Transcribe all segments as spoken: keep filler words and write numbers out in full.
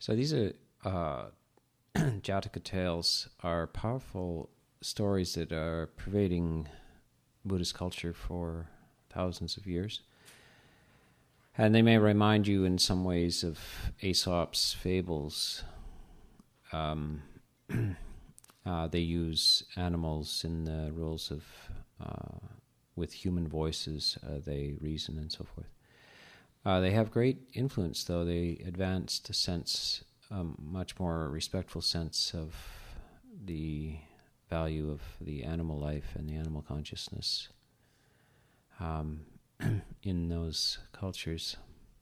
So these are uh, Jataka tales are powerful stories that are pervading Buddhist culture for thousands of years. And they may remind you in some ways of Aesop's fables. Um, uh, they use animals in the roles of, uh, with human voices, uh, they reason and so forth. Uh, they have great influence, though. They advanced a sense, um, much more respectful sense of the value of the animal life and the animal consciousness um, in those cultures.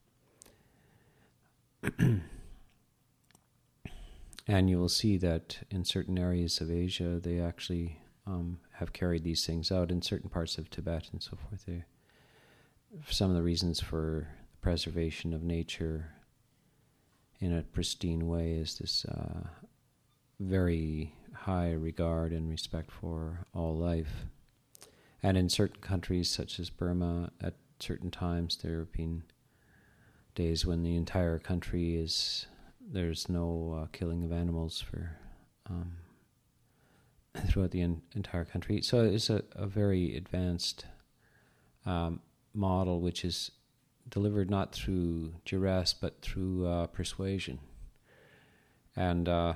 And you will see that in certain areas of Asia, they actually um, have carried these things out. In certain parts of Tibet and so forth, they some of the reasons for the preservation of nature in a pristine way is this uh, very high regard and respect for all life. And in certain countries, such as Burma, at certain times there have been days when the entire country is, there's no uh, killing of animals for um, throughout the en- entire country. So it's a, a very advanced um, model, which is delivered not through duress but through uh, persuasion. And uh,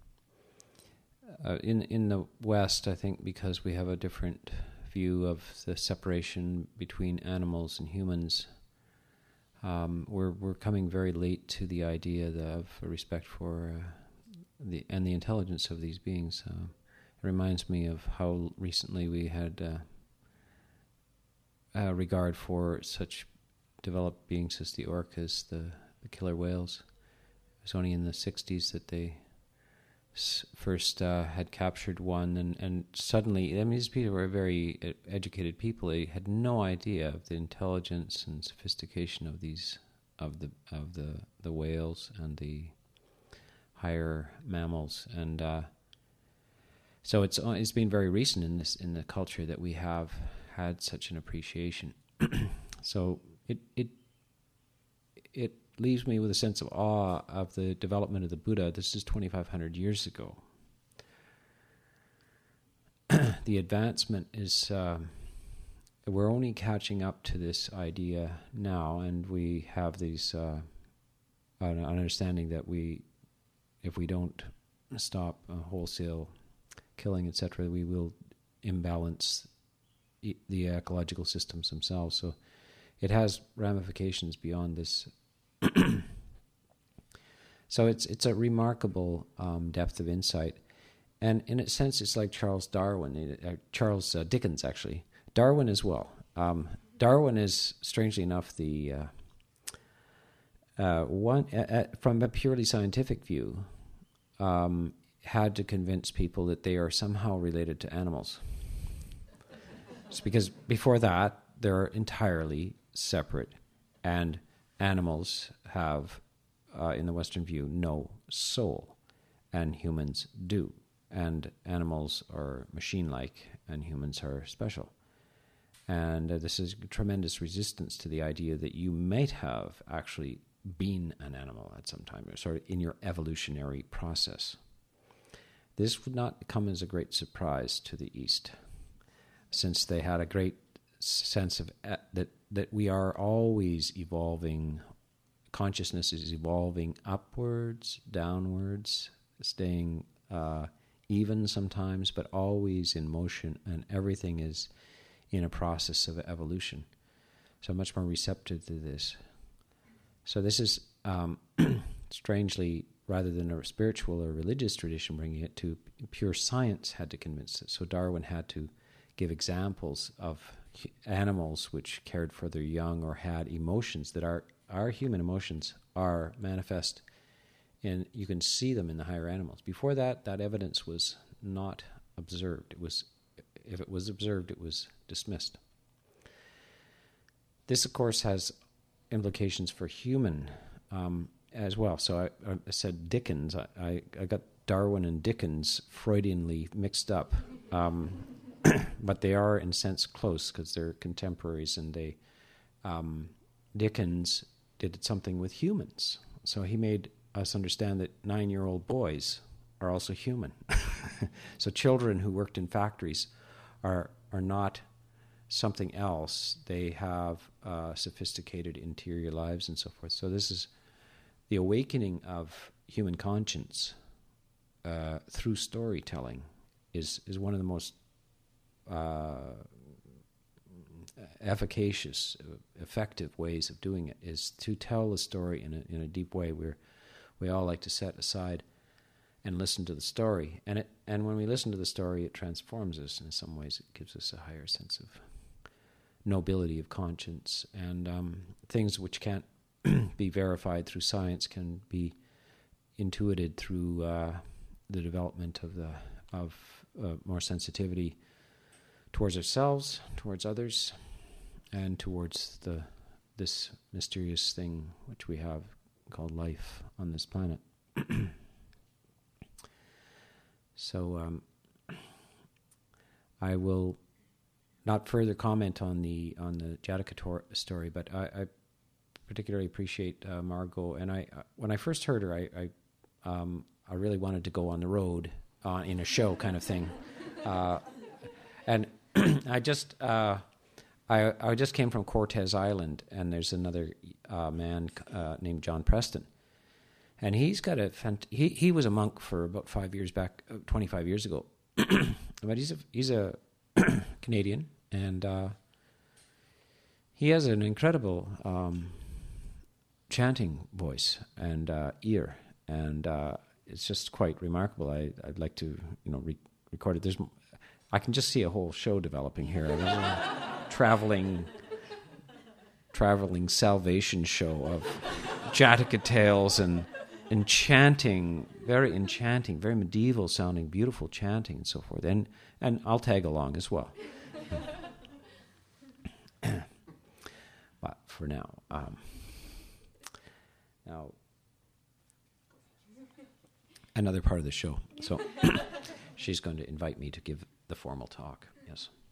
uh, in in the West, I think because we have a different view of the separation between animals and humans, um, we're we're coming very late to the idea of respect for uh, the and the intelligence of these beings. Uh, it reminds me of how recently we had uh, uh, regard for such developed beings as the orcas, the, the killer whales. It was only in the sixties that they s- first uh, had captured one, and, and suddenly, I mean, these people were very ed- educated people. They had no idea of the intelligence and sophistication of these of the of the, the whales and the higher mammals, and uh, so it's it's been very recent in this in the culture that we have had such an appreciation. So it it it leaves me with a sense of awe of the development of the Buddha. This is twenty-five hundred years ago. The advancement is, uh, we're only catching up to this idea now, and we have these uh, an understanding that we, if we don't stop uh, wholesale killing, et cetera, we will imbalance e- the ecological systems themselves. So it has ramifications beyond this. So it's it's a remarkable um, depth of insight, and in a sense, it's like Charles Darwin, uh, Charles uh, Dickens, actually. Darwin as well. Um, Darwin is, strangely enough, the uh, uh, one uh, uh, from a purely scientific view, um, had to convince people that they are somehow related to animals. Just because before that, they're entirely separate, and animals have, uh, in the Western view, no soul, and humans do. And animals are machine-like, and humans are special. And uh, this is tremendous resistance to the idea that you might have actually been an animal at some time, sort of in your evolutionary process. This would not come as a great surprise to the East, since they had a great sense of uh, that that we are always evolving. Consciousness is evolving upwards, downwards, staying uh, even sometimes, but always in motion, and everything is in a process of evolution. So much more receptive to this. So this is um, strangely, rather than a spiritual or religious tradition bringing it to, pure science had to convince it. So Darwin had to give examples of animals which cared for their young or had emotions that are our human emotions are manifest, and you can see them in the higher animals. Before that, that evidence was not observed. It was, if it was observed, it was dismissed. This, of course, has implications for human um, as well. So I, I said Dickens. I, I, I got Darwin and Dickens Freudianly mixed up. Um, but they are, in a sense, close because they're contemporaries, and they um, Dickens did something with humans. So he made us understand that nine-year-old boys are also human. So children who worked in factories are are not something else. They have uh, sophisticated interior lives and so forth. So this is the awakening of human conscience uh, through storytelling is is one of the most uh, efficacious, effective ways of doing it, is to tell the story in a in a deep way where we all like to set aside and listen to the story. And it and when we listen to the story, it transforms us in some ways. It gives us a higher sense of nobility of conscience, and um, things which can't be verified through science can be intuited through uh, the development of the of uh, more sensitivity towards ourselves, towards others, and towards the this mysterious thing which we have called life on this planet. So um, I will not further comment on the on the Jataka tor- story, but I, I particularly appreciate uh, Margot. And I uh, when I first heard her, I I, um, I really wanted to go on the road uh, in a show kind of thing, uh, and I just uh, I I just came from Cortez Island, and there's another uh, man uh, named John Preston. And he's got a fant- he he was a monk for about five years back, uh, twenty-five years ago, but he's a he's a Canadian, and uh, he has an incredible um, chanting voice and uh, ear, and uh, it's just quite remarkable. I I'd like to you know re- record it. There's I can just see a whole show developing here, a traveling traveling salvation show of Jataka tales and. Enchanting, very enchanting, very medieval sounding, beautiful chanting and so forth. And and I'll tag along as well. But for now, um, now another part of the show. So she's going to invite me to give the formal talk. Yes.